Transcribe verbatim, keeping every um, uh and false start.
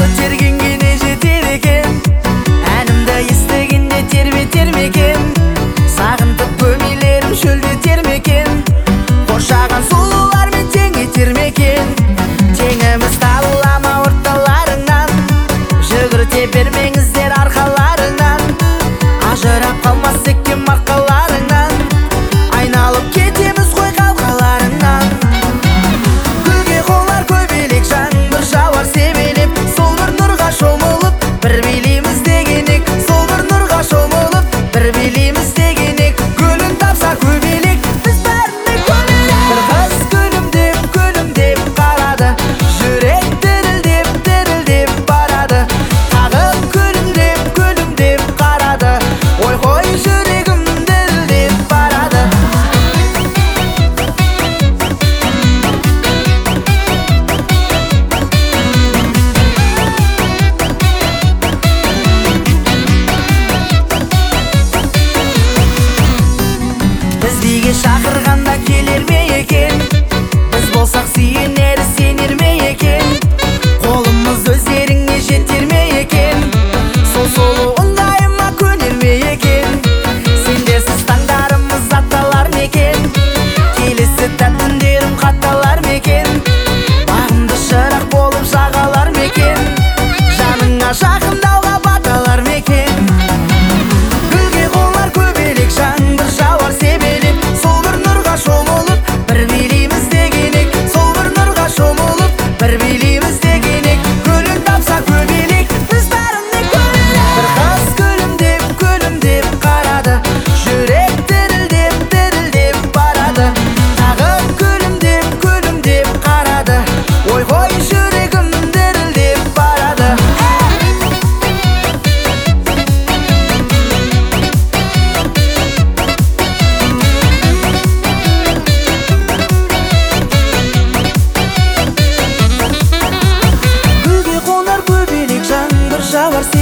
тергенге не жетер екен, әнімді естігенде тербетер ме екен, сағынтып көмейлерім шөлдетер ме екен, қоршаған сұлулармен тең етер ме екен. Теңіміз табыла ма орталарыңнан, жүгірте бермеңіздер арқаларыңнан, ажырап қалмас екен арқаларыңнан, айналып кетеміз ғой қалқаларыңнан. Гүлге қонар көбелек жаңбыр жауар себелеп, сол бір нұрға шомылып бір билейміз деген ек, сол бір нұрға шомылып бір билейміз деген ек. Гүлін тапса көбелек, біз бәріне көбелек. Бір қыз күлімдеп күлімдеп қарады, жүрек дірілдеп дірілдеп барады. Тағы күлімдеп күлімдеп қарады, ой қой жүрегім дірілдеп барады. Бізге шақырғанда келер ме екен, біз болсақ сүйенер сенер ме екен, қолымыз өздеріңе жетер ме екен, сол солу ыңғайыма көнер ме екен, сендерсіз таңдарымыз атталар ма екен, келесі тәтті түндерім қатталар ма екен, бағымды шырақ болып жағалар ма екен, жаныңа жақындауға баталар ма екен. Гүлге қонар көбелек жаңбыр жауар себелеп, сол бір нұрға шомылып бір билейміз деген ек, сол бір нұрға шомылып бір билейміз деген ек. Гүлін тапса көбелек, біз бәріне көбелек. Бір қыз күлімдеп күлімдеп қарады, жүрек дірілдеп дірілдеп барады. Тағы күлімдеп күлімдеп қарады, ой қой жүрегім дірілдеп барады. Гүлге қонар көбелек жаңбыр жауар